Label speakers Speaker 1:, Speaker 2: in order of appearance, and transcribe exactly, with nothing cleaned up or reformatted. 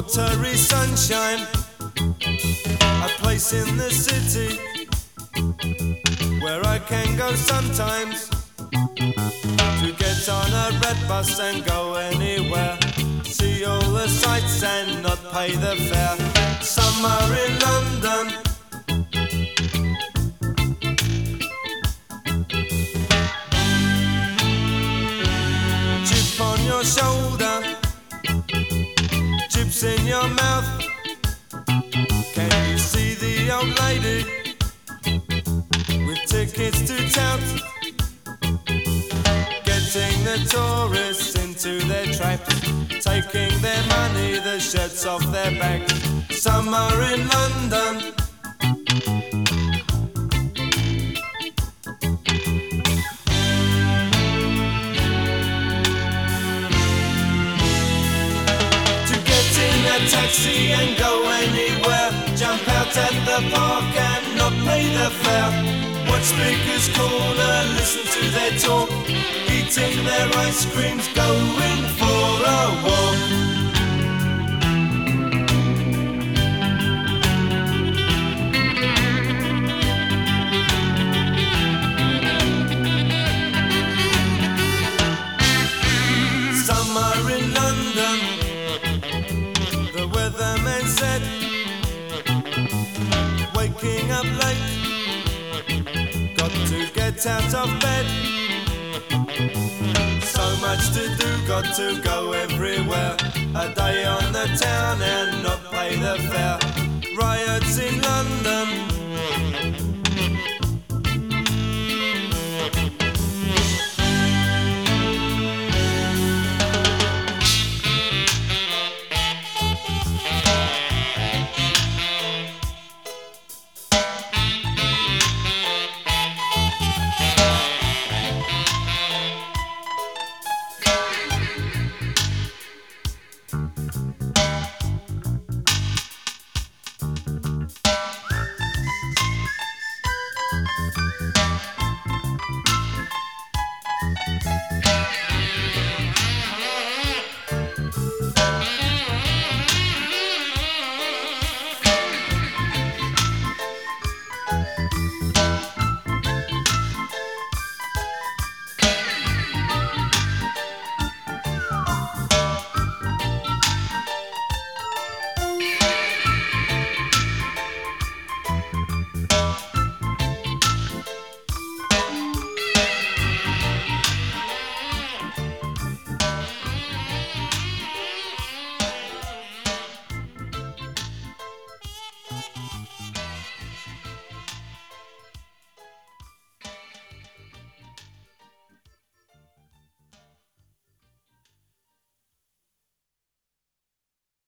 Speaker 1: Watery sunshine, a place in the city where I can go sometimes to get on a red bus and go anywhere, see all the sights and not pay the fare. Summer in London, chip on your shoulder, chips in your mouth. Can you see the old lady with tickets to tout, getting the tourists into their traps, taking their money, the shirts off their backs? Summer in London, taxi and go anywhere, jump out at the park and not pay the fare. Watch speakers corner, listen to their talk, eating their ice creams, going for a walk. Summer in London, the weatherman said, waking up late, got to get out of bed. So much to do, got to go everywhere, a day on the town and not pay the fare. Riots in London,